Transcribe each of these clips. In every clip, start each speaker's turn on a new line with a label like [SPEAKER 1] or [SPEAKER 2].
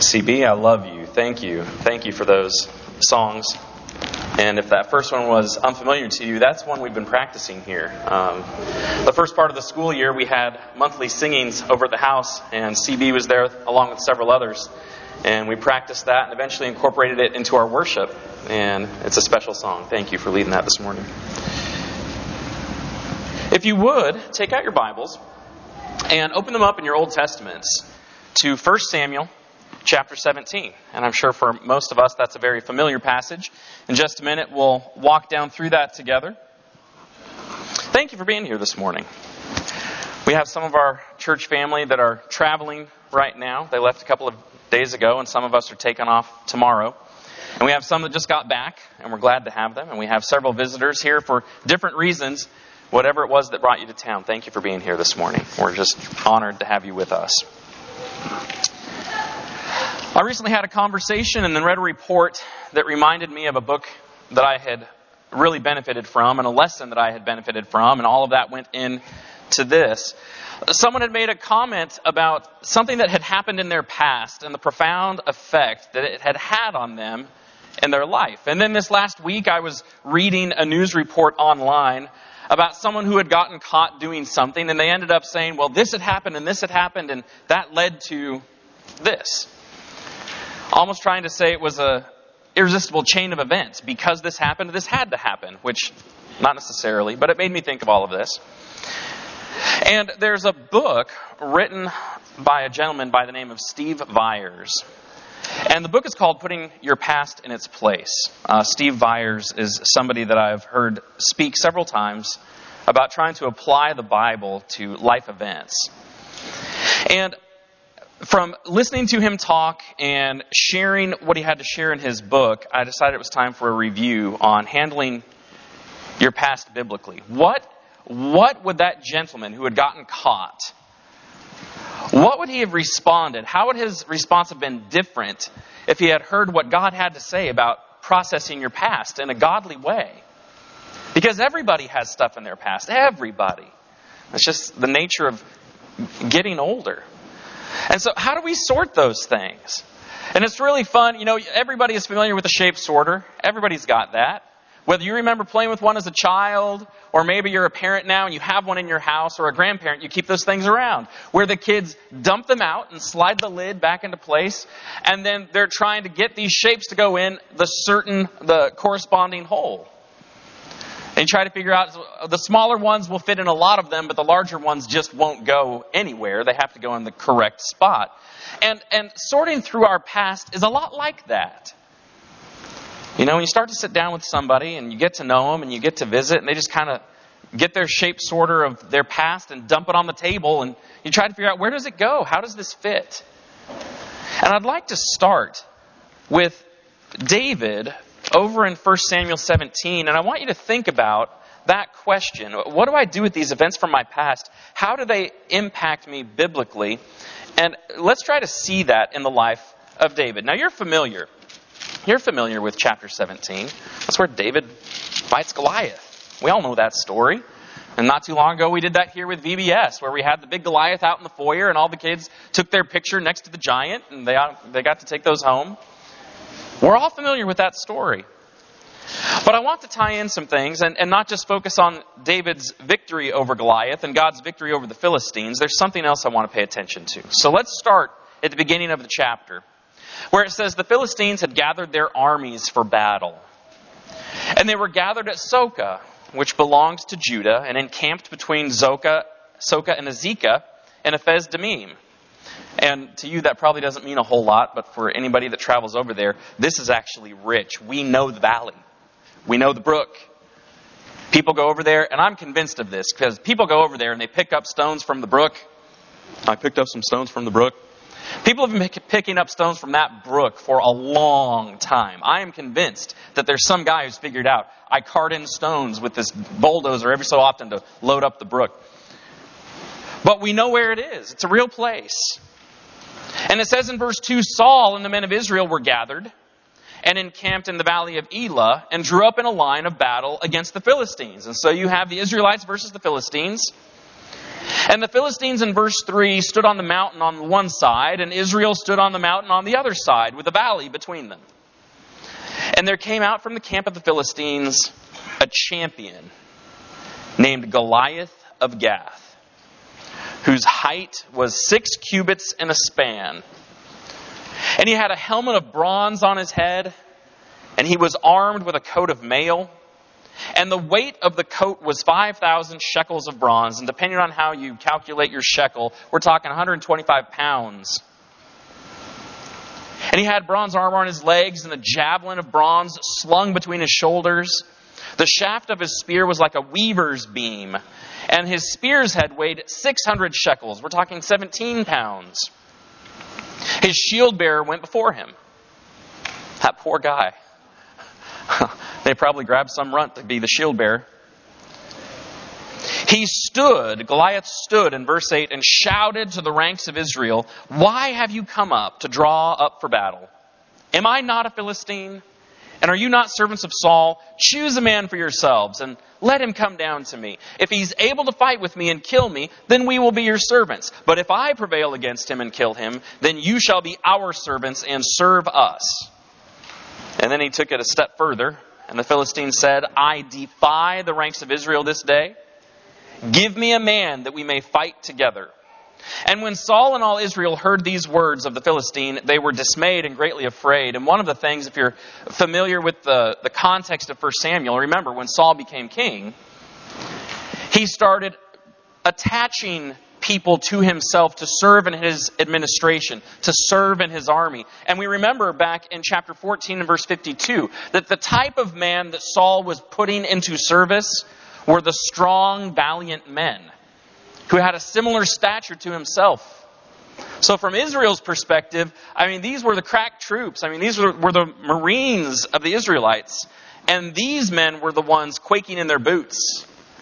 [SPEAKER 1] CB, I love you. Thank you. Thank you for those songs. And if that first one was unfamiliar to you, that's one we've been practicing here. The first part of the school year, we had monthly singings over at the house, and CB was there along with several others. And we practiced that and eventually incorporated it into our worship. And it's a special song. Thank you for leading that this morning. If you would, take out your Bibles and open them up in your Old Testaments to 1 Samuel chapter 17. And I'm sure for most of us that's a very familiar passage. In just a minute, we'll walk down through that together. Thank you for being here this morning. We have some of our church family that are traveling right now. They left a couple of days ago, and some of us are taking off tomorrow. And we have some that just got back, and we're glad to have them. And we have several visitors here for different reasons. Whatever it was that brought you to town, thank you for being here this morning. We're just honored to have you with us. I recently had a conversation and then read a report that reminded me of a book that I had really benefited from and a lesson that I had benefited from, and all of that went into this. Someone had made a comment about something that had happened in their past and the profound effect that it had had on them in their life. And then this last week I was reading a news report online about someone who had gotten caught doing something, and they ended up saying, well, this had happened, and that led to this. Almost trying to say it was a irresistible chain of events. Because this happened, this had to happen, which not necessarily, but it made me think of all of this. And there's a book written by a gentleman by the name of Steve Viars. And the book is called Putting Your Past in Its Place. Steve Viars is somebody that I've heard speak several times about trying to apply the Bible to life events. And from listening to him talk and sharing what he had to share in his book, I decided it was time for a review on handling your past biblically. What would that gentleman who had gotten caught, what would he have responded? How would his response have been different if he had heard what God had to say about processing your past in a godly way? Because everybody has stuff in their past. Everybody. It's just the nature of getting older. And so how do we sort those things? And it's really fun. You know, everybody is familiar with the shape sorter. Everybody's got that. Whether you remember playing with one as a child, or maybe you're a parent now and you have one in your house, or a grandparent, you keep those things around, where the kids dump them out and slide the lid back into place, and then they're trying to get these shapes to go in the corresponding hole. And you try to figure out, the smaller ones will fit in a lot of them, but the larger ones just won't go anywhere. They have to go in the correct spot. And sorting through our past is a lot like that. You know, when you start to sit down with somebody and you get to know them and you get to visit, and they just kind of get their shape sorter of their past and dump it on the table, and you try to figure out, where does it go? How does this fit? And I'd like to start with David over in 1 Samuel 17, and I want you to think about that question. What do I do with these events from my past? How do they impact me biblically? And let's try to see that in the life of David. Now, you're familiar with chapter 17. That's where David fights Goliath. We all know that story. And not too long ago, we did that here with VBS, where we had the big Goliath out in the foyer, and all the kids took their picture next to the giant, and they got to take those home. We're all familiar with that story. But I want to tie in some things and not just focus on David's victory over Goliath and God's victory over the Philistines. There's something else I want to pay attention to. So let's start at the beginning of the chapter, where it says the Philistines had gathered their armies for battle. And they were gathered at Soka, which belongs to Judah, and encamped between Soka and Azekah and Ephes Damim. And to you, that probably doesn't mean a whole lot, but for anybody that travels over there, this is actually rich. We know the valley. We know the brook. People go over there, and I'm convinced of this, because people go over there and they pick up stones from the brook. I picked up some stones from the brook. People have been picking up stones from that brook for a long time. I am convinced that there's some guy who's figured out, I cart in stones with this bulldozer every so often to load up the brook. But we know where it is. It's a real place. And it says in verse 2, Saul and the men of Israel were gathered and encamped in the valley of Elah and drew up in a line of battle against the Philistines. And so you have the Israelites versus the Philistines. And the Philistines in verse 3 stood on the mountain on one side, and Israel stood on the mountain on the other side, with a valley between them. And there came out from the camp of the Philistines a champion named Goliath of Gath, whose height was 6 cubits and a span. And he had a helmet of bronze on his head, and he was armed with a coat of mail. And the weight of the coat was 5,000 shekels of bronze. And depending on how you calculate your shekel, we're talking 125 pounds. And he had bronze armor on his legs and a javelin of bronze slung between his shoulders. The shaft of his spear was like a weaver's beam. And his spear's head weighed 600 shekels. We're talking 17 pounds. His shield bearer went before him. That poor guy. They probably grabbed some runt to be the shield bearer. Goliath stood in verse 8 and shouted to the ranks of Israel, "Why have you come up to draw up for battle? Am I not a Philistine? And are you not servants of Saul? Choose a man for yourselves and let him come down to me. If he's able to fight with me and kill me, then we will be your servants. But if I prevail against him and kill him, then you shall be our servants and serve us." And then he took it a step further. And the Philistine said, "I defy the ranks of Israel this day. Give me a man that we may fight together." And when Saul and all Israel heard these words of the Philistine, they were dismayed and greatly afraid. And one of the things, if you're familiar with the context of 1 Samuel, remember when Saul became king, he started attaching people to himself to serve in his administration, to serve in his army. And we remember back in chapter 14 and verse 52 that the type of man that Saul was putting into service were the strong, valiant men who had a similar stature to himself. So from Israel's perspective, these were the crack troops. These were the Marines of the Israelites. And these men were the ones quaking in their boots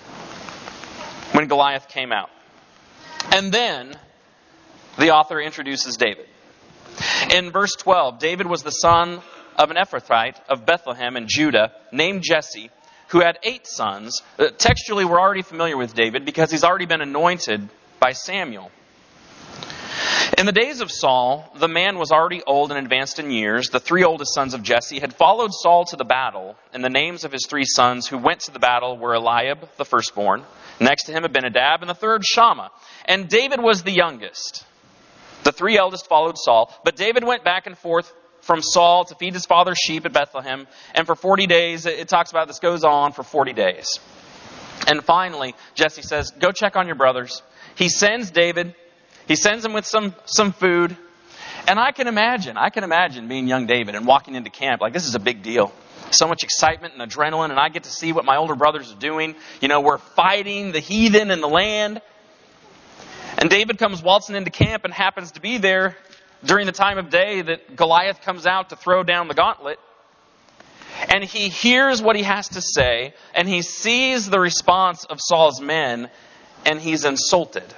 [SPEAKER 1] when Goliath came out. And then the author introduces David. In verse 12, David was the son of an Ephrathite of Bethlehem in Judah named Jesse, who had 8 sons. Textually, we're already familiar with David because he's already been anointed by Samuel. In the days of Saul, the man was already old and advanced in years. The 3 oldest sons of Jesse had followed Saul to the battle, and the names of his 3 sons who went to the battle were Eliab, the firstborn, next to him Abinadab, and the third Shammah. And David was the youngest. The 3 eldest followed Saul, but David went back and forth from Saul to feed his father's sheep at Bethlehem. And for 40 days, it talks about this goes on for 40 days. And finally, Jesse says, "Go check on your brothers." He sends David. He sends him with some food. And I can imagine being young David and walking into camp. Like, this is a big deal. So much excitement and adrenaline, and I get to see what my older brothers are doing. We're fighting the heathen in the land. And David comes waltzing into camp and happens to be there during the time of day that Goliath comes out to throw down the gauntlet. And he hears what he has to say, and he sees the response of Saul's men, and he's insulted.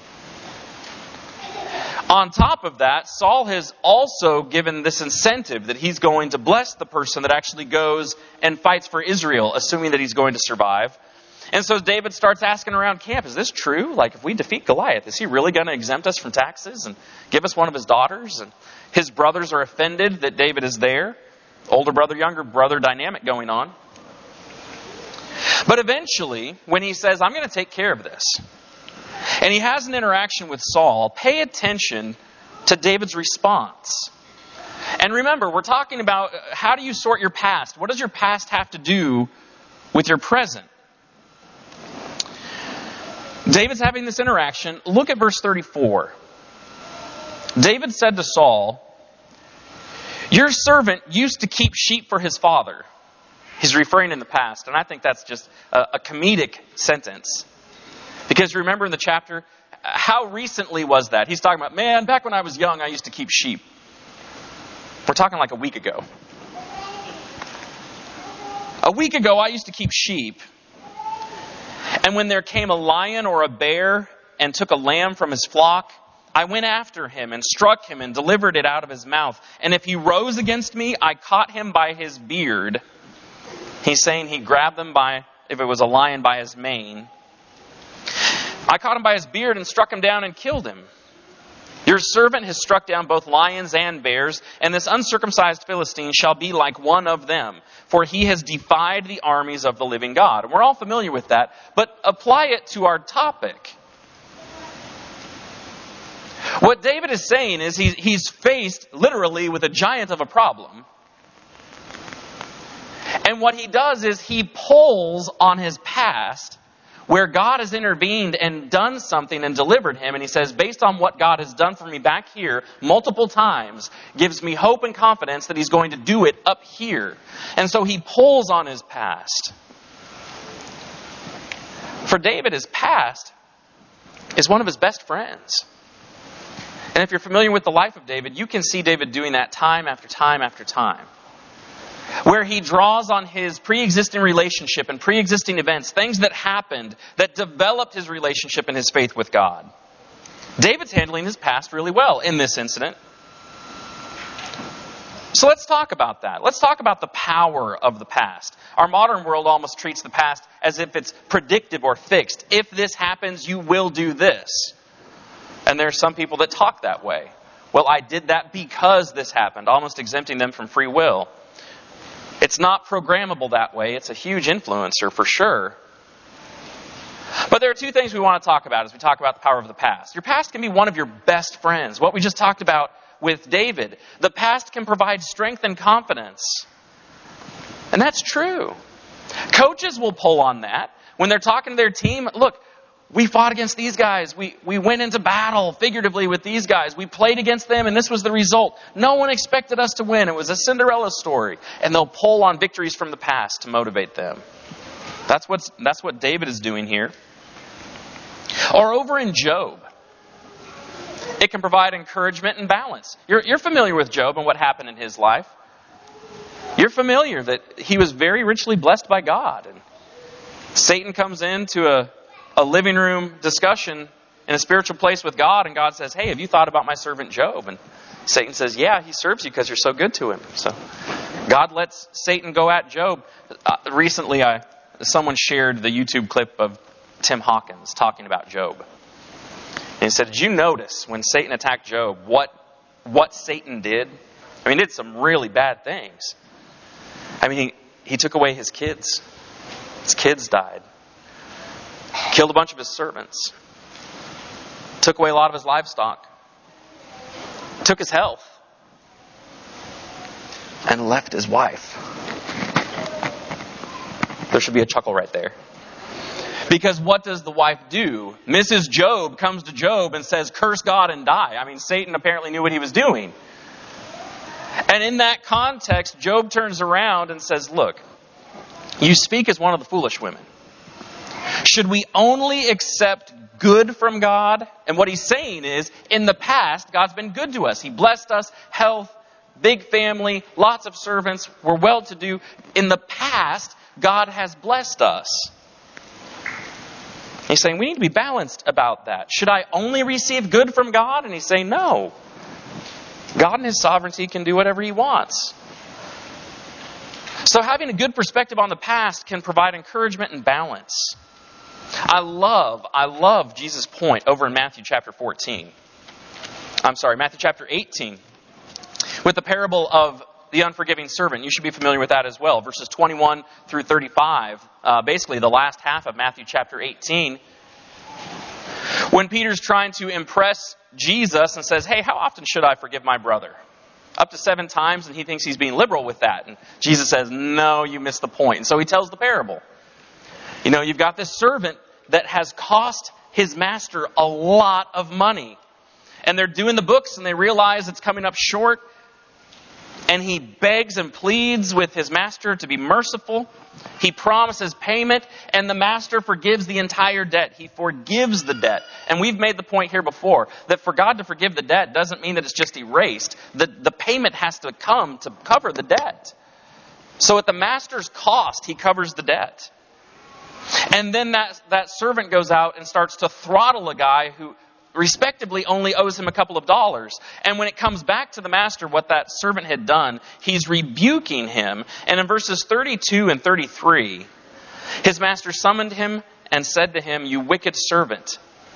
[SPEAKER 1] On top of that, Saul has also given this incentive that he's going to bless the person that actually goes and fights for Israel, assuming that he's going to survive. And so David starts asking around camp, is this true? Like, if we defeat Goliath, is he really going to exempt us from taxes and give us one of his daughters? And his brothers are offended that David is there. Older brother, younger brother dynamic going on. But eventually, when he says, I'm going to take care of this, and he has an interaction with Saul, pay attention to David's response. And remember, we're talking about how do you sort your past? What does your past have to do with your present? David's having this interaction. Look at verse 34. David said to Saul, "Your servant used to keep sheep for his father." He's referring in the past, and I think that's just a comedic sentence. Because remember in the chapter, how recently was that? He's talking about, man, back when I was young, I used to keep sheep. We're talking like a week ago. A week ago, I used to keep sheep. And when there came a lion or a bear and took a lamb from his flock, I went after him and struck him and delivered it out of his mouth. And if he rose against me, I caught him by his beard. He's saying he grabbed them if it was a lion, by his mane. I caught him by his beard and struck him down and killed him. Your servant has struck down both lions and bears, and this uncircumcised Philistine shall be like one of them, for he has defied the armies of the living God." And we're all familiar with that, but apply it to our topic. What David is saying is he's faced literally with a giant of a problem. And what he does is he pulls on his past where God has intervened and done something and delivered him. And he says, based on what God has done for me back here multiple times, gives me hope and confidence that he's going to do it up here. And so he pulls on his past. For David, his past is one of his best friends. And if you're familiar with the life of David, you can see David doing that time after time after time. Where he draws on his pre-existing relationship and pre-existing events, things that happened that developed his relationship and his faith with God. David's handling his past really well in this incident. So let's talk about that. Let's talk about the power of the past. Our modern world almost treats the past as if it's predictive or fixed. If this happens, you will do this. And there are some people that talk that way. Well, I did that because this happened, almost exempting them from free will. It's not programmable that way. It's a huge influencer for sure. But there are two things we want to talk about as we talk about the power of the past. Your past can be one of your best friends. What we just talked about with David. The past can provide strength and confidence. And that's true. Coaches will pull on that. When they're talking to their team, look, we fought against these guys. We went into battle figuratively with these guys. We played against them and this was the result. No one expected us to win. It was a Cinderella story. And they'll pull on victories from the past to motivate them. That's what David is doing here. Or over in Job, it can provide encouragement and balance. You're familiar with Job and what happened in his life. You're familiar that he was very richly blessed by God. And Satan comes into a living room discussion in a spiritual place with God, and God says, "Hey, have you thought about my servant Job?" And Satan says, "Yeah, he serves you because you're so good to him." So God lets Satan go at Job. Recently, someone shared the YouTube clip of Tim Hawkins talking about Job. And he said, "Did you notice when Satan attacked Job, what Satan did? I mean, he did some really bad things. I mean, he took away his kids. His kids died. Killed a bunch of his servants. Took away a lot of his livestock. Took his health. And left his wife." There should be a chuckle right there. Because what does the wife do? Mrs. Job comes to Job and says, "Curse God and die." I mean, Satan apparently knew what he was doing. And in that context, Job turns around and says, "Look, you speak as one of the foolish women. Should we only accept good from God?" And what he's saying is, in the past, God's been good to us. He blessed us, health, big family, lots of servants, we're well-to-do. In the past, God has blessed us. He's saying we need to be balanced about that. Should I only receive good from God? And he's saying no. God in his sovereignty can do whatever he wants. So having a good perspective on the past can provide encouragement and balance. I love Jesus' point over in Matthew chapter 18. With the parable of the unforgiving servant. You should be familiar with that as well. Verses 21 through 35. Basically the last half of Matthew chapter 18. When Peter's trying to impress Jesus and says, "Hey, how often should I forgive my brother?" Up to 7 times, and he thinks he's being liberal with that. And Jesus says, "No, you missed the point." And so he tells the parable. You know, you've got this servant that has cost his master a lot of money. And they're doing the books and they realize it's coming up short. And he begs and pleads with his master to be merciful. He promises payment, and the master forgives the entire debt. He forgives the debt. And we've made the point here before that for God to forgive the debt doesn't mean that it's just erased. The payment has to come to cover the debt. So at the master's cost, he covers the debt. And then that servant goes out and starts to throttle a guy who respectively only owes him a couple of dollars. And when it comes back to the master, what that servant had done, he's rebuking him. And in verses 32 and 33, his master summoned him and said to him, "You wicked servant,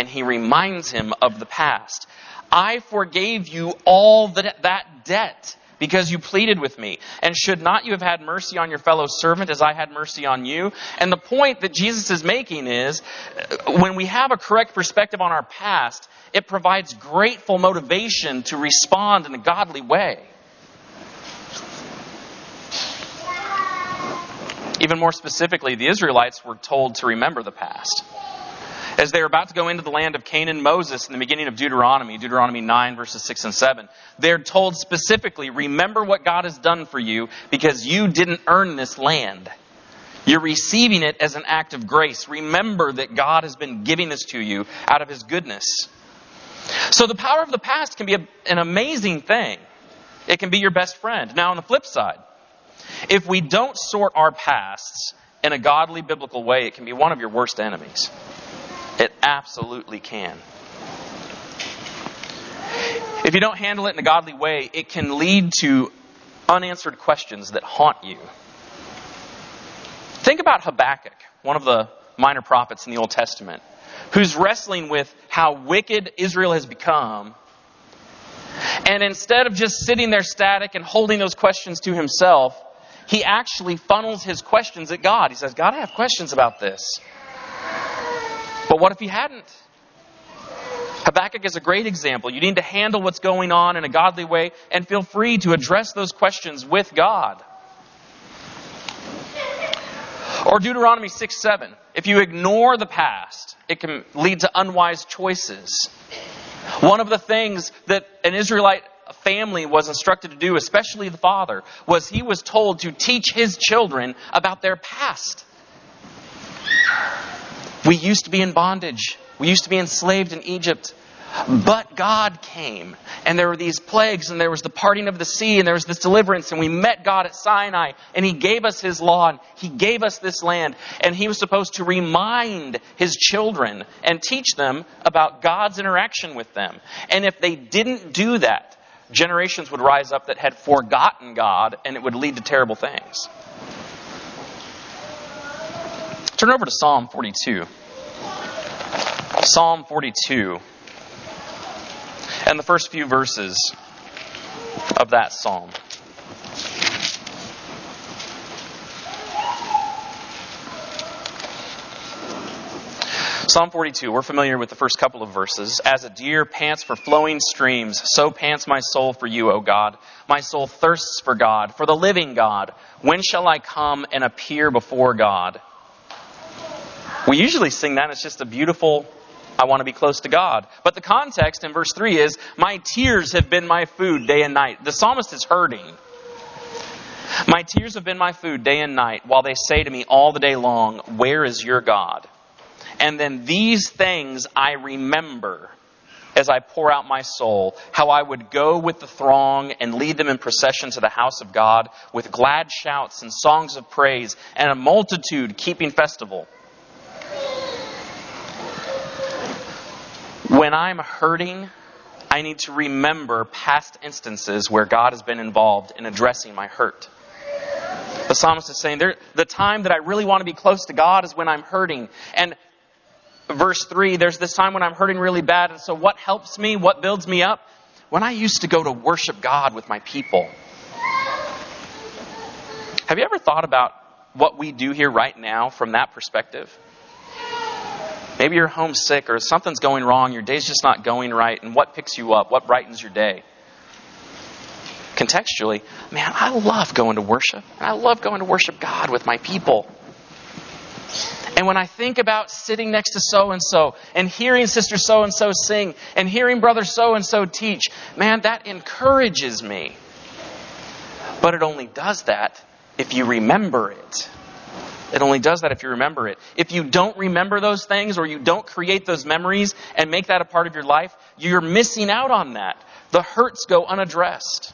[SPEAKER 1] and he reminds him of the past. I forgave you all that debt because you pleaded with me. And should not you have had mercy on your fellow servant as I had mercy on you? And the point that Jesus is making is, when we have a correct perspective on our past, it provides grateful motivation to respond in a godly way. Even more specifically, the Israelites were told to remember the past. As they were about to go into the land of Canaan, Moses, in the beginning of Deuteronomy 9, verses 6 and 7, they're told specifically, remember what God has done for you because you didn't earn this land. You're receiving it as an act of grace. Remember that God has been giving this to you out of His goodness. So the power of the past can be an amazing thing. It can be your best friend. Now, on the flip side, if we don't sort our pasts in a godly, biblical way, it can be one of your worst enemies. It absolutely can. If you don't handle it in a godly way, it can lead to unanswered questions that haunt you. Think about Habakkuk, one of the minor prophets in the Old Testament, who's wrestling with how wicked Israel has become. And instead of just sitting there static and holding those questions to himself, he actually funnels his questions at God. He says, God, I have questions about this. But what if he hadn't? Habakkuk is a great example. You need to handle what's going on in a godly way and feel free to address those questions with God. Or Deuteronomy 6:7. If you ignore the past, it can lead to unwise choices. One of the things that an Israelite family was instructed to do, especially the father, was he was told to teach his children about their past. We used to be in bondage. We used to be enslaved in Egypt. But God came. And there were these plagues. And there was the parting of the sea. And there was this deliverance. And we met God at Sinai. And He gave us His law. And He gave us this land. And He was supposed to remind His children and teach them about God's interaction with them. And if they didn't do that, generations would rise up that had forgotten God. And it would lead to terrible things. Turn over to Psalm 42. Psalm 42. And the first few verses of that psalm. Psalm 42, we're familiar with the first couple of verses. As a deer pants for flowing streams, so pants my soul for you, O God. My soul thirsts for God, for the living God. When shall I come and appear before God? We usually sing that. It's just a beautiful, I want to be close to God. But the context in verse 3 is, my tears have been my food day and night. The psalmist is hurting. My tears have been my food day and night, while they say to me all the day long, where is your God? And then these things I remember as I pour out my soul, how I would go with the throng and lead them in procession to the house of God with glad shouts and songs of praise and a multitude keeping festival. When I'm hurting, I need to remember past instances where God has been involved in addressing my hurt. The psalmist is saying, the time that I really want to be close to God is when I'm hurting. And verse 3, there's this time when I'm hurting really bad. And so what helps me, what builds me up? When I used to go to worship God with my people. Have you ever thought about what we do here right now from that perspective? Maybe you're homesick or something's going wrong. Your day's just not going right. And what picks you up? What brightens your day? Contextually, man, I love going to worship. I love going to worship God with my people. And when I think about sitting next to so-and-so and hearing sister so-and-so sing and hearing brother so-and-so teach, man, that encourages me. But it only does that if you remember it. It only does that if you remember it. If you don't remember those things or you don't create those memories and make that a part of your life, you're missing out on that. The hurts go unaddressed.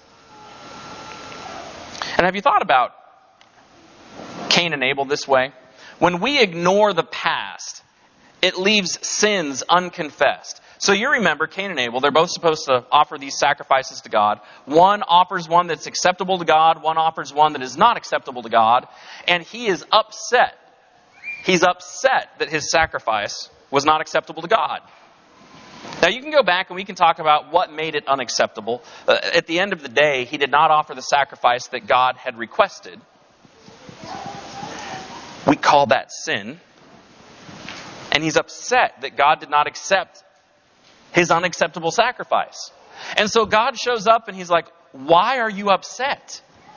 [SPEAKER 1] And have you thought about Cain and Abel this way? When we ignore the past, it leaves sins unconfessed. So you remember Cain and Abel, they're both supposed to offer these sacrifices to God. One offers one that's acceptable to God. One offers one that is not acceptable to God. And he is upset. He's upset that his sacrifice was not acceptable to God. Now, you can go back and we can talk about what made it unacceptable. At the end of the day, he did not offer the sacrifice that God had requested. We call that sin. And he's upset that God did not accept his unacceptable sacrifice. And so God shows up and he's like, why are you upset?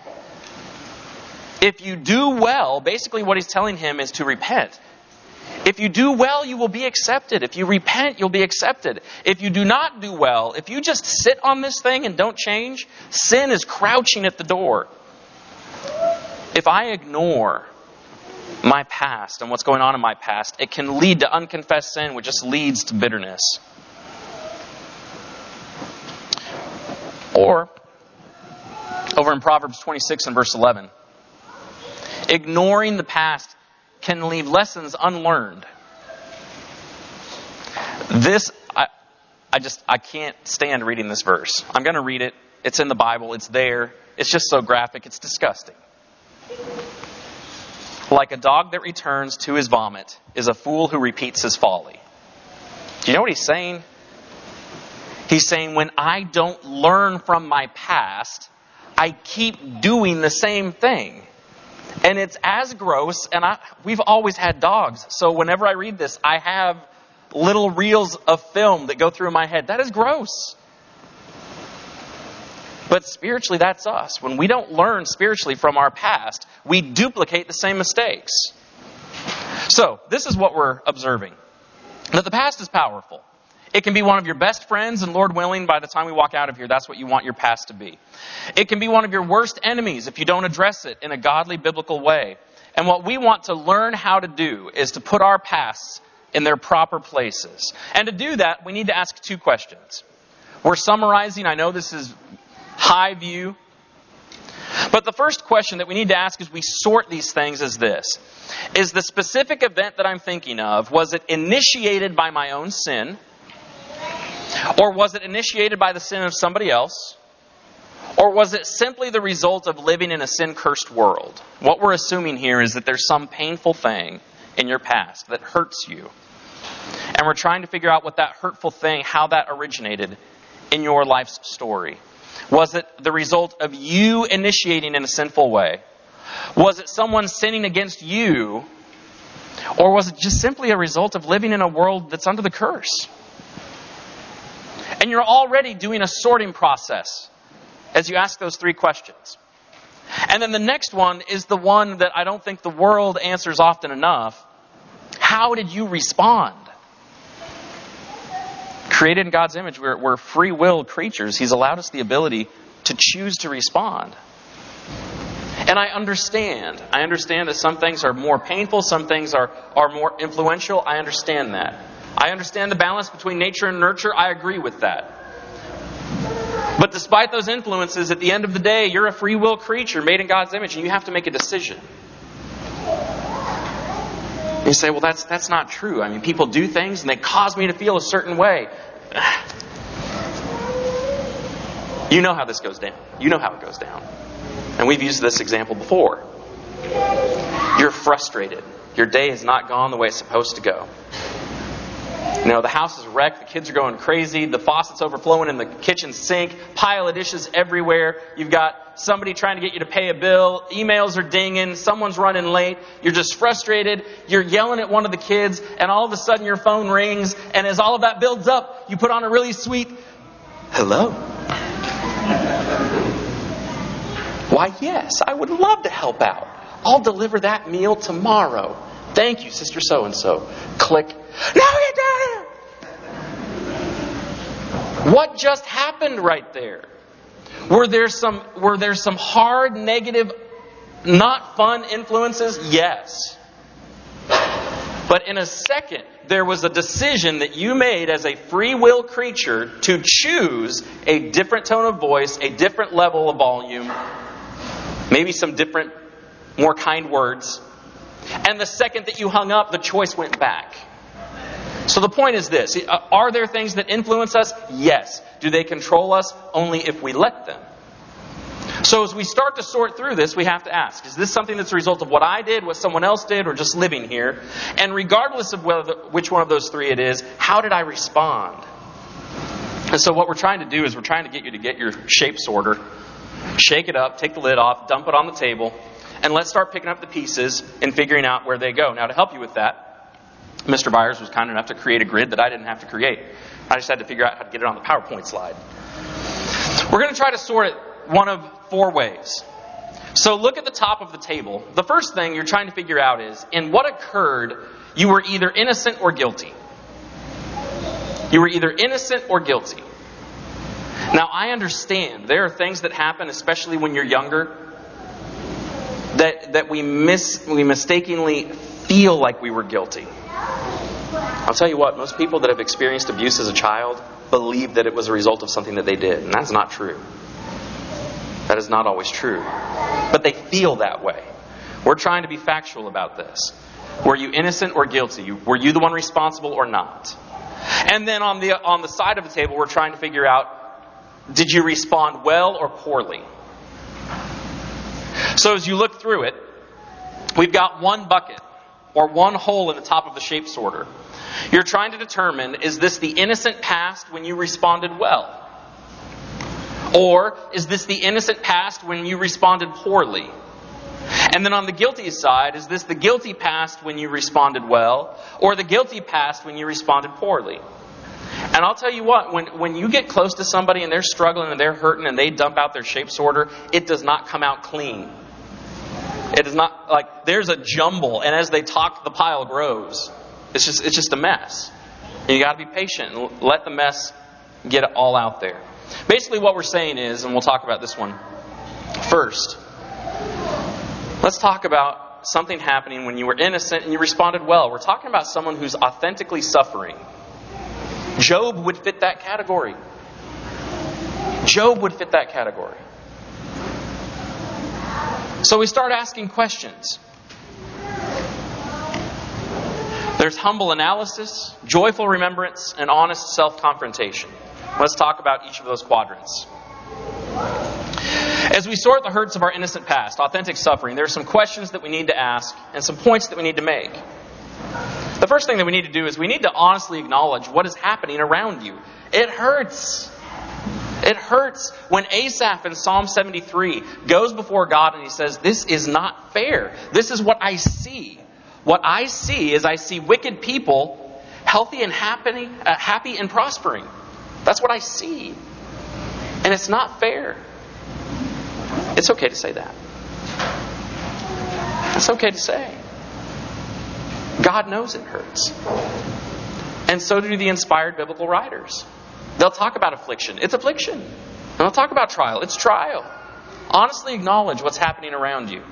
[SPEAKER 1] If you do well, basically what he's telling him is to repent. If you do well, you will be accepted. If you repent, you'll be accepted. If you do not do well, if you just sit on this thing and don't change, sin is crouching at the door. If I ignore my past and what's going on in my past, it can lead to unconfessed sin, which just leads to bitterness. Or, over in Proverbs 26 and verse 11, ignoring the past can leave lessons unlearned. This, I can't stand reading this verse. I'm going to read it. It's in the Bible. It's there. It's just so graphic. It's disgusting. Like a dog that returns to his vomit is a fool who repeats his folly. Do you know what he's saying? He's saying, when I don't learn from my past, I keep doing the same thing. And it's as gross, and we've always had dogs. So whenever I read this, I have little reels of film that go through my head. That is gross. But spiritually, that's us. When we don't learn spiritually from our past, we duplicate the same mistakes. So, this is what we're observing. That the past is powerful. It can be one of your best friends, and Lord willing, by the time we walk out of here, that's what you want your past to be. It can be one of your worst enemies if you don't address it in a godly, biblical way. And what we want to learn how to do is to put our pasts in their proper places. And to do that, we need to ask two questions. We're summarizing. I know this is high view. But the first question that we need to ask as we sort these things is this. Is the specific event that I'm thinking of, was it initiated by my own sin? Or was it initiated by the sin of somebody else? Or was it simply the result of living in a sin-cursed world? What we're assuming here is that there's some painful thing in your past that hurts you. And we're trying to figure out what that hurtful thing, how that originated in your life's story. Was it the result of you initiating in a sinful way? Was it someone sinning against you? Or was it just simply a result of living in a world that's under the curse? And you're already doing a sorting process as you ask those three questions. And then the next one is the one that I don't think the world answers often enough. How did you respond? Created in God's image, we're free-will creatures. He's allowed us the ability to choose to respond. And I understand that some things are more painful, some things are more influential. I understand that. I understand the balance between nature and nurture. I agree with that. But despite those influences, at the end of the day, you're a free will creature made in God's image, and you have to make a decision. You say, well, that's not true. I mean, people do things and they cause me to feel a certain way. You know how this goes down. You know how it goes down. And we've used this example before. You're frustrated. Your day has not gone the way it's supposed to go. You know, the house is wrecked, the kids are going crazy, the faucet's overflowing in the kitchen sink, pile of dishes everywhere, you've got somebody trying to get you to pay a bill, emails are dinging, someone's running late, you're just frustrated, you're yelling at one of the kids, and all of a sudden your phone rings, and as all of that builds up, you put on a really sweet, hello? Why, yes, I would love to help out. I'll deliver that meal tomorrow. Thank you, Sister So-and-so. Click. No, you didn't! What just happened right there? Were there some hard, negative, not fun influences? Yes. But in a second, there was a decision that you made as a free will creature to choose a different tone of voice, a different level of volume, maybe some different, more kind words. And the second that you hung up, the choice went back. So the point is this. Are there things that influence us? Yes. Do they control us? Only if we let them. So as we start to sort through this, we have to ask, is this something that's a result of what I did, what someone else did, or just living here? And regardless of which one of those three it is, how did I respond? And so what we're trying to do is we're trying to get you to get your shape sorter, shake it up, take the lid off, dump it on the table, and let's start picking up the pieces and figuring out where they go. Now, to help you with that, Mr. Byers was kind enough to create a grid that I didn't have to create. I just had to figure out how to get it on the PowerPoint slide. We're going to try to sort it one of 4 ways. So look at the top of the table. The first thing you're trying to figure out is, in what occurred, you were either innocent or guilty. You were either innocent or guilty. Now, I understand there are things that happen, especially when you're younger, that we mistakenly feel like we were guilty. I'll tell you what, most people that have experienced abuse as a child believe that it was a result of something that they did, and that's not true. That is not always true. But they feel that way. We're trying to be factual about this. Were you innocent or guilty? Were you the one responsible or not? And then on the side of the table, we're trying to figure out, did you respond well or poorly? So as you look through it, we've got one bucket or one hole in the top of the shape sorter. You're trying to determine, is this the innocent past when you responded well? Or is this the innocent past when you responded poorly? And then on the guilty side, is this the guilty past when you responded well, or the guilty past when you responded poorly? And I'll tell you what, when you get close to somebody and they're struggling and they're hurting and they dump out their shape sorter, it does not come out clean. It is not like there's a jumble, and as they talk, the pile grows. It's just a mess. And you got to be patient and let the mess get it all out there. Basically, what we're saying is, and we'll talk about this one first. Let's talk about something happening when you were innocent and you responded well. We're talking about someone who's authentically suffering. Job would fit that category. Job would fit that category. So we start asking questions. There's humble analysis, joyful remembrance, and honest self-confrontation. Let's talk about each of those quadrants. As we sort the hurts of our innocent past, authentic suffering, there are some questions that we need to ask and some points that we need to make. The first thing that we need to do is we need to honestly acknowledge what is happening around you. It hurts. It hurts when Asaph in Psalm 73 goes before God and he says, this is not fair. This is what I see. What I see is I see wicked people healthy and happy and prospering. That's what I see. And it's not fair. It's okay to say that. It's okay to say. God knows it hurts. And so do the inspired biblical writers. They'll talk about affliction. It's affliction. And they'll talk about trial. It's trial. Honestly acknowledge what's happening around you.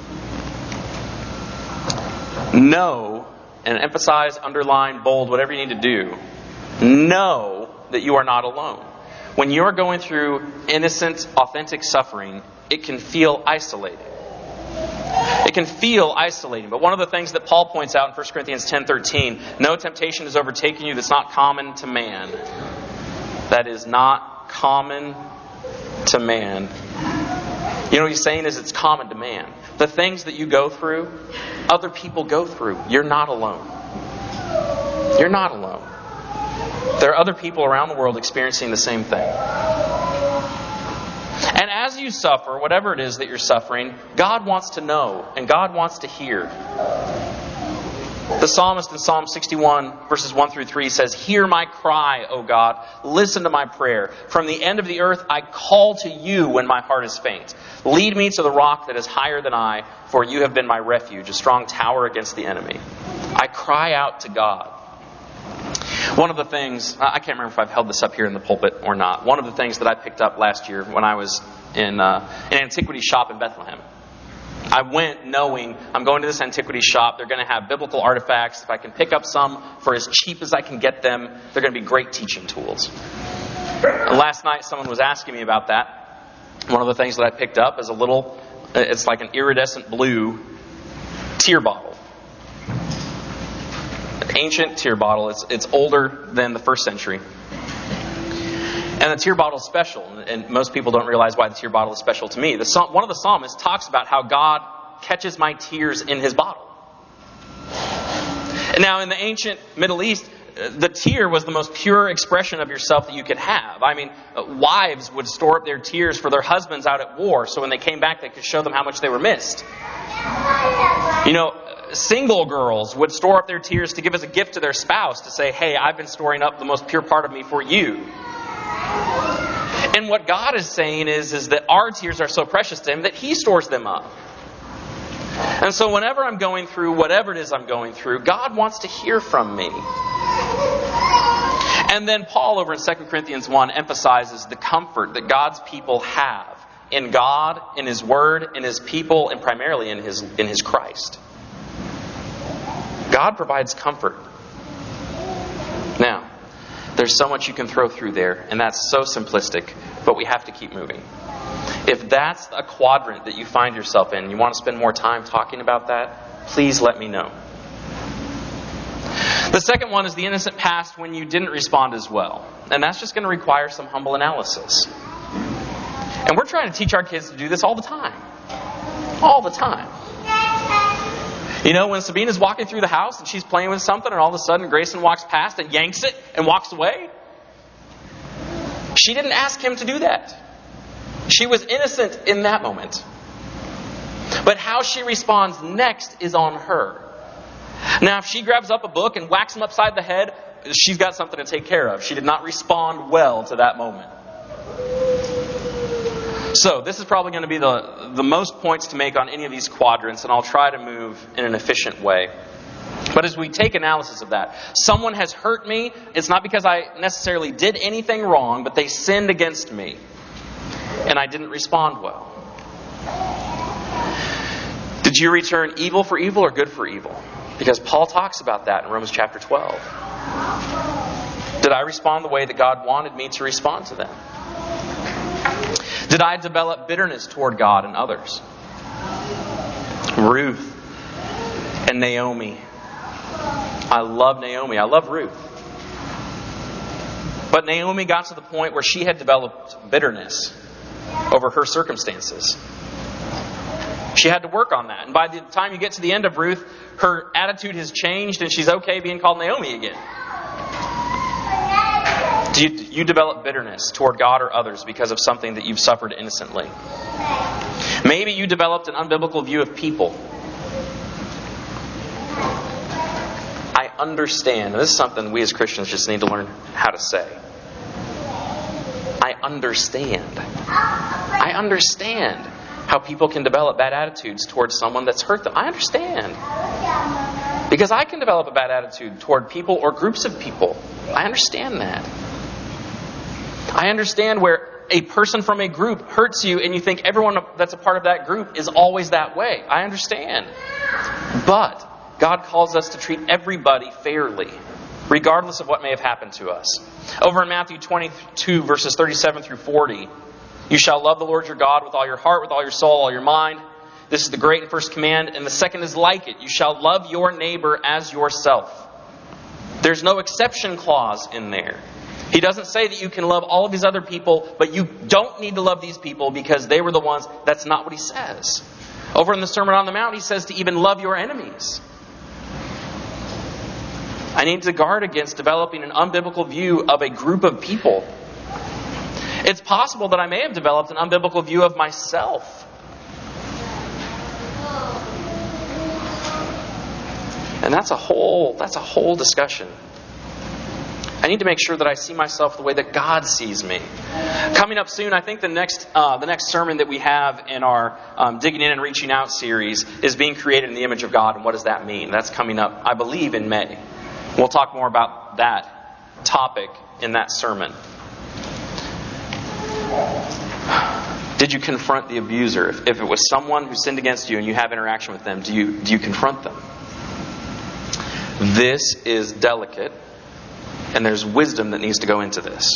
[SPEAKER 1] Know, and emphasize, underline, bold, whatever you need to do. Know that you are not alone. When you're going through innocent, authentic suffering, it can feel isolating. It can feel isolating. But one of the things that Paul points out in 1 Corinthians 10:13, no temptation has overtaken you that's not common to man. That is not common to man. You know what he's saying is it's common to man. The things that you go through, other people go through. You're not alone. You're not alone. There are other people around the world experiencing the same thing. And as you suffer, whatever it is that you're suffering, God wants to know and God wants to hear. The psalmist in Psalm 61, verses 1 through 3 says, hear my cry, O God. Listen to my prayer. From the end of the earth, I call to you when my heart is faint. Lead me to the rock that is higher than I, for you have been my refuge, a strong tower against the enemy. I cry out to God. One of the things, I can't remember if I've held this up here in the pulpit or not. One of the things that I picked up last year when I was in an antiquity shop in Bethlehem. I went knowing I'm going to this antiquity shop. They're going to have biblical artifacts. If I can pick up some for as cheap as I can get them, they're going to be great teaching tools. Last night, someone was asking me about that. One of the things that I picked up is it's like an iridescent blue tear bottle. An ancient tear bottle. It's older than the 1st century. And the tear bottle is special, and most people don't realize why the tear bottle is special to me. One of the psalmists talks about how God catches my tears in his bottle. And now in the ancient Middle East, the tear was the most pure expression of yourself that you could have. I mean, wives would store up their tears for their husbands out at war, so when they came back, they could show them how much they were missed. You know, single girls would store up their tears to give as a gift to their spouse, to say, hey, I've been storing up the most pure part of me for you. And what God is saying is that our tears are so precious to Him that He stores them up. And so whenever I'm going through whatever it is I'm going through, God wants to hear from me. And then Paul over in 2 Corinthians 1 emphasizes the comfort that God's people have in God, in His Word, in His people, and primarily in His Christ. God provides comfort. Now, there's so much you can throw through there, and that's so simplistic, but we have to keep moving. If that's a quadrant that you find yourself in, and you want to spend more time talking about that, please let me know. The second one is the innocent past when you didn't respond as well. And that's just going to require some humble analysis. And we're trying to teach our kids to do this all the time. All the time. You know, when Sabina's walking through the house and she's playing with something and all of a sudden Grayson walks past and yanks it and walks away, she didn't ask him to do that. She was innocent in that moment. But how she responds next is on her. Now, if she grabs up a book and whacks him upside the head, she's got something to take care of. She did not respond well to that moment. So, this is probably going to be the most points to make on any of these quadrants, and I'll try to move in an efficient way. But as we take analysis of that, someone has hurt me. It's not because I necessarily did anything wrong, but they sinned against me. And I didn't respond well. Did you return evil for evil or good for evil? Because Paul talks about that in Romans chapter 12. Did I respond the way that God wanted me to respond to them? Did I develop bitterness toward God and others? Ruth and Naomi. I love Naomi. I love Ruth. But Naomi got to the point where she had developed bitterness over her circumstances. She had to work on that. And by the time you get to the end of Ruth, her attitude has changed and she's okay being called Naomi again. Do you develop bitterness toward God or others because of something that you've suffered innocently? Maybe you developed an unbiblical view of people. I understand. This is something we as Christians just need to learn how to say. I understand. I understand how people can develop bad attitudes towards someone that's hurt them. I understand. Because I can develop a bad attitude toward people or groups of people. I understand that. I understand where a person from a group hurts you and you think everyone that's a part of that group is always that way. I understand. But God calls us to treat everybody fairly, regardless of what may have happened to us. Over in Matthew 22, verses 37 through 40, you shall love the Lord your God with all your heart, with all your soul, all your mind. This is the great and first command, and the second is like it. You shall love your neighbor as yourself. There's no exception clause in there. He doesn't say that you can love all of these other people, but you don't need to love these people because they were the ones. That's not what he says. Over in the Sermon on the Mount, he says to even love your enemies. I need to guard against developing an unbiblical view of a group of people. It's possible that I may have developed an unbiblical view of myself. And that's a whole discussion. I need to make sure that I see myself the way that God sees me. Coming up soon, I think the next sermon that we have in our Digging In and Reaching Out series is being created in the image of God. And what does that mean? That's coming up, I believe, in May. We'll talk more about that topic in that sermon. Did you confront the abuser? If it was someone who sinned against you and you have interaction with them, do you confront them? This is delicate. And there's wisdom that needs to go into this.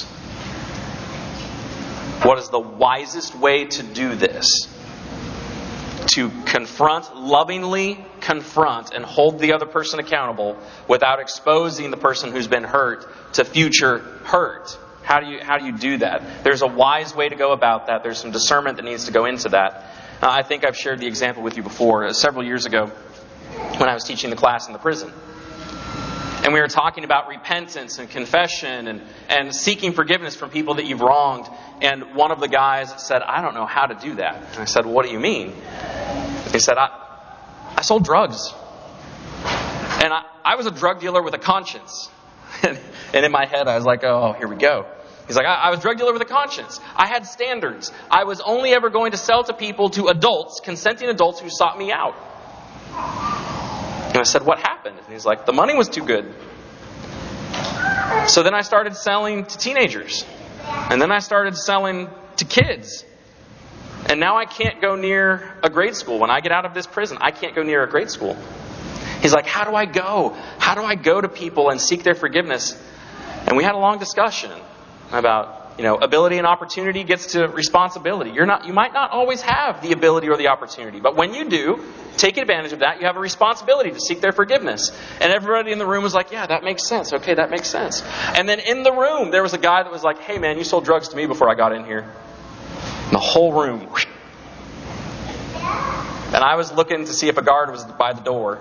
[SPEAKER 1] What is the wisest way to do this? To lovingly confront and hold the other person accountable without exposing the person who's been hurt to future hurt. How do you do that? There's a wise way to go about that. There's some discernment that needs to go into that. I think I've shared the example with you before. Several years ago when I was teaching the class in the prison. And we were talking about repentance and confession and seeking forgiveness from people that you've wronged. And one of the guys said, I don't know how to do that. And I said, well, what do you mean? He said, I sold drugs. And I was a drug dealer with a conscience. And in my head, I was like, oh, here we go. He's like, I was a drug dealer with a conscience. I had standards. I was only ever going to sell to people, to adults, consenting adults who sought me out. And I said, what happened? And he's like, the money was too good. So then I started selling to teenagers. And then I started selling to kids. And now I can't go near a grade school. When I get out of this prison, I can't go near a grade school. He's like, how do I go? How do I go to people and seek their forgiveness? And we had a long discussion about, ability and opportunity gets to responsibility. You might not always have the ability or the opportunity, but when you do, take advantage of that. You have a responsibility to seek their forgiveness. And everybody in the room was like, yeah, that makes sense. Okay, that makes sense. And then in the room, there was a guy that was like, hey man, you sold drugs to me before I got in here. And the whole room. And I was looking to see if a guard was by the door.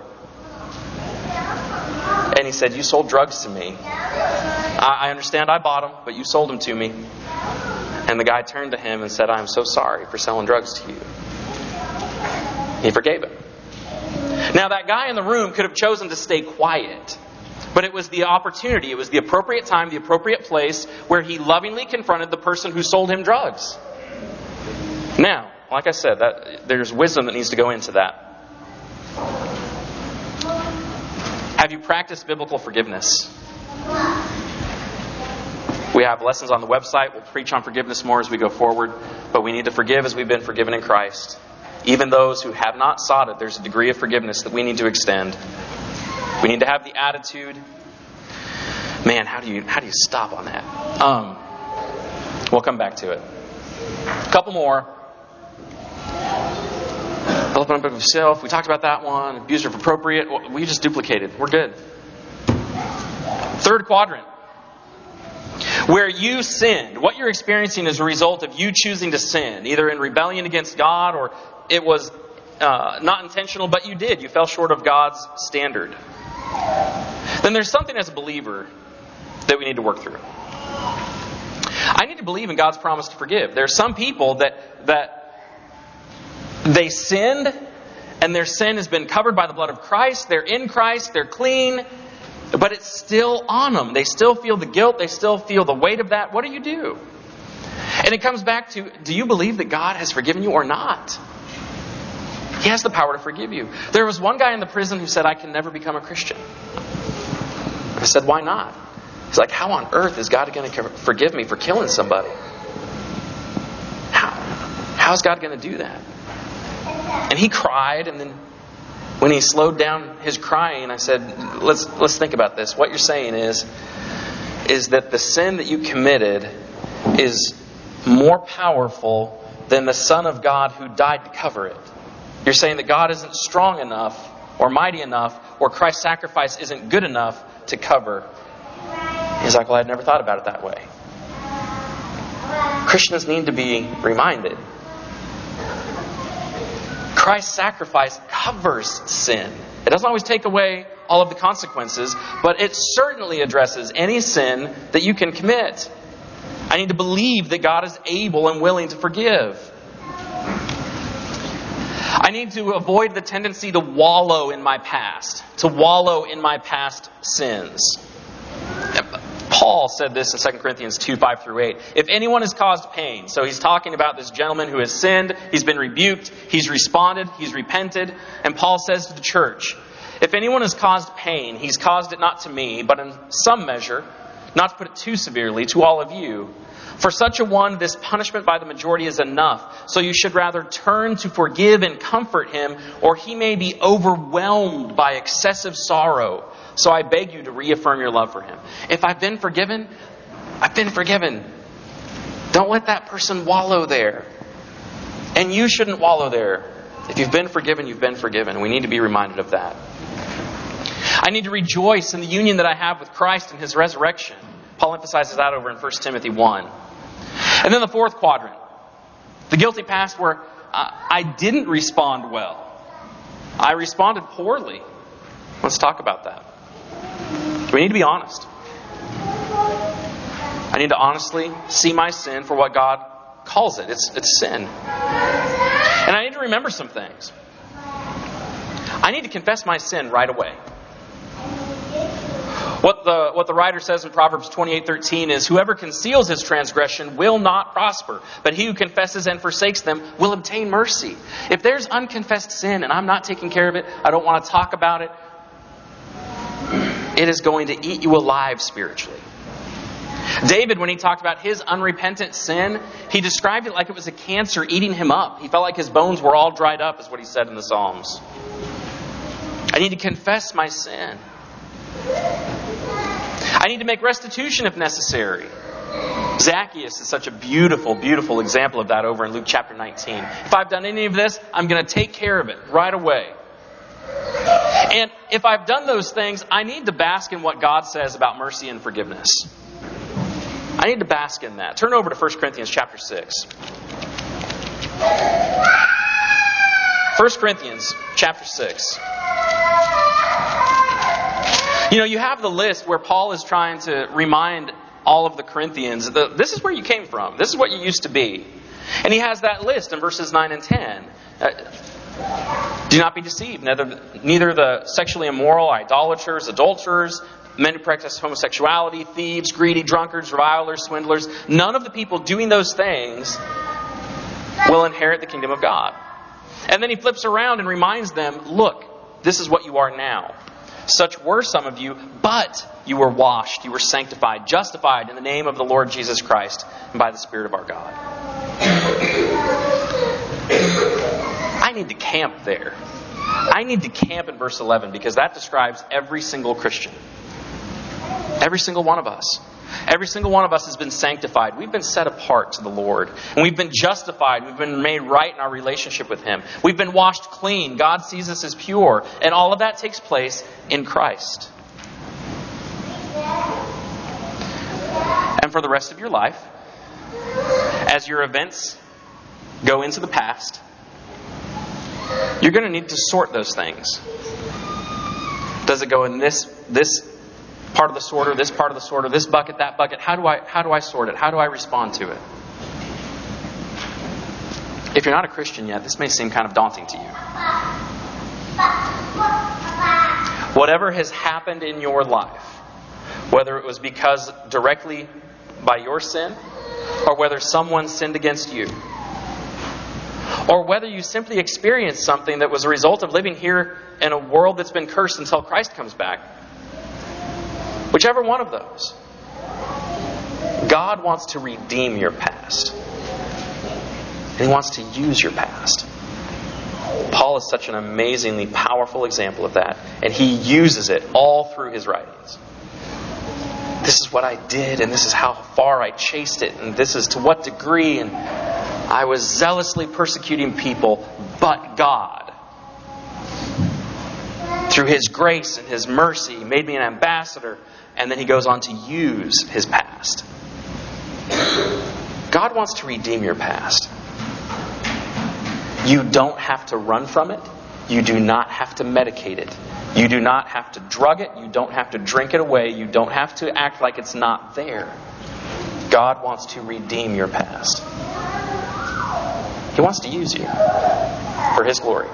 [SPEAKER 1] And he said, you sold drugs to me. I understand I bought them, but you sold them to me. And the guy turned to him and said, I'm so sorry for selling drugs to you. He forgave him. Now that guy in the room could have chosen to stay quiet. But it was the opportunity, it was the appropriate time, the appropriate place where he lovingly confronted the person who sold him drugs. Now, like I said, there's wisdom that needs to go into that. Have you practiced biblical forgiveness? We have lessons on the website. We'll preach on forgiveness more as we go forward. But we need to forgive as we've been forgiven in Christ. Even those who have not sought it, there's a degree of forgiveness that we need to extend. We need to have the attitude. Man, how do you stop on that? We'll come back to it. A couple more. Open up of self. We talked about that one. Abuser if appropriate. We just duplicated. We're good. Third quadrant. Where you sinned. What you're experiencing is a result of you choosing to sin. Either in rebellion against God or it was not intentional, but you did. You fell short of God's standard. Then there's something as a believer that we need to work through. I need to believe in God's promise to forgive. There are some people that they sinned, and their sin has been covered by the blood of Christ. They're in Christ. They're clean. But it's still on them. They still feel the guilt. They still feel the weight of that. What do? And it comes back to, do you believe that God has forgiven you or not? He has the power to forgive you. There was one guy in the prison who said, I can never become a Christian. I said, why not? He's like, how on earth is God going to forgive me for killing somebody? How is God going to do that? And he cried, and then when he slowed down his crying, I said, let's think about this. What you're saying is that the sin that you committed is more powerful than the Son of God who died to cover it. You're saying that God isn't strong enough or mighty enough or Christ's sacrifice isn't good enough to cover. He's like, well, I'd never thought about it that way. Christians need to be reminded. Christ's sacrifice covers sin. It doesn't always take away all of the consequences, but it certainly addresses any sin that you can commit. I need to believe that God is able and willing to forgive. I need to avoid the tendency to wallow in my past, sins. Paul said this in 2 Corinthians 2, 5-8. If anyone has caused pain, so he's talking about this gentleman who has sinned, he's been rebuked, he's responded, he's repented, and Paul says to the church, if anyone has caused pain, he's caused it not to me, but in some measure, not to put it too severely, to all of you. For such a one, this punishment by the majority is enough. So you should rather turn to forgive and comfort him, or he may be overwhelmed by excessive sorrow. So I beg you to reaffirm your love for him. If I've been forgiven, I've been forgiven. Don't let that person wallow there. And you shouldn't wallow there. If you've been forgiven, you've been forgiven. We need to be reminded of that. I need to rejoice in the union that I have with Christ and his resurrection. Paul emphasizes that over in 1 Timothy 1. And then the fourth quadrant. The guilty past where I didn't respond well. I responded poorly. Let's talk about that. We need to be honest. I need to honestly see my sin for what God calls it. It's sin. And I need to remember some things. I need to confess my sin right away. What the writer says in Proverbs 28:13 is, whoever conceals his transgression will not prosper, but he who confesses and forsakes them will obtain mercy. If there's unconfessed sin and I'm not taking care of it, I don't want to talk about it, it is going to eat you alive spiritually. David, when he talked about his unrepentant sin, he described it like it was a cancer eating him up. He felt like his bones were all dried up, is what he said in the Psalms. I need to confess my sin. I need to make restitution if necessary. Zacchaeus is such a beautiful, beautiful example of that over in Luke chapter 19. If I've done any of this, I'm going to take care of it right away. And if I've done those things, I need to bask in what God says about mercy and forgiveness. I need to bask in that. Turn over to 1 Corinthians chapter 6. 1 Corinthians chapter 6. You have the list where Paul is trying to remind all of the Corinthians that this is where you came from. This is what you used to be. And he has that list in verses 9 and 10. Do not be deceived. Neither the sexually immoral, idolaters, adulterers, men who practice homosexuality, thieves, greedy, drunkards, revilers, swindlers. None of the people doing those things will inherit the kingdom of God. And then he flips around and reminds them, look, this is what you are now. Such were some of you, but you were washed, you were sanctified, justified in the name of the Lord Jesus Christ and by the Spirit of our God. I need to camp there. I need to camp in verse 11 because that describes every single Christian. Every single one of us. Every single one of us has been sanctified. We've been set apart to the Lord. And we've been justified. We've been made right in our relationship with Him. We've been washed clean. God sees us as pure. And all of that takes place in Christ. And for the rest of your life, as your events go into the past, you're going to need to sort those things. Does it go in this part of the sorter, this part of the sorter, this bucket, that bucket? How do I sort it? How do I respond to it? If you're not a Christian yet, this may seem kind of daunting to you. Whatever has happened in your life, whether it was because directly by your sin, or whether someone sinned against you, or whether you simply experienced something that was a result of living here in a world that's been cursed until Christ comes back, whichever one of those, God wants to redeem your past. He wants to use your past. Paul is such an amazingly powerful example of that, and he uses it all through his writings. This is what I did, and this is how far I chased it, and this is to what degree, and I was zealously persecuting people, but God, through His grace and His mercy, made me an ambassador. And then he goes on to use his past. God wants to redeem your past. You don't have to run from it. You do not have to medicate it. You do not have to drug it. You don't have to drink it away. You don't have to act like it's not there. God wants to redeem your past. He wants to use you for His glory.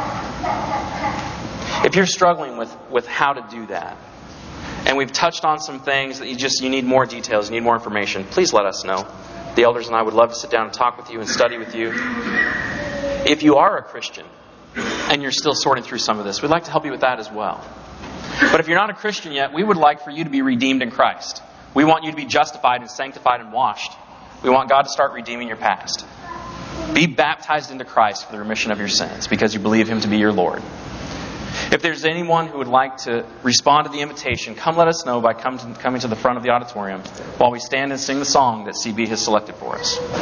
[SPEAKER 1] If you're struggling with how to do that, and we've touched on some things that you need more details, you need more information, please let us know. The elders and I would love to sit down and talk with you and study with you. If you are a Christian and you're still sorting through some of this, we'd like to help you with that as well. But if you're not a Christian yet, we would like for you to be redeemed in Christ. We want you to be justified and sanctified and washed. We want God to start redeeming your past. Be baptized into Christ for the remission of your sins because you believe Him to be your Lord. If there's anyone who would like to respond to the invitation, come let us know by coming to the front of the auditorium while we stand and sing the song that CB has selected for us.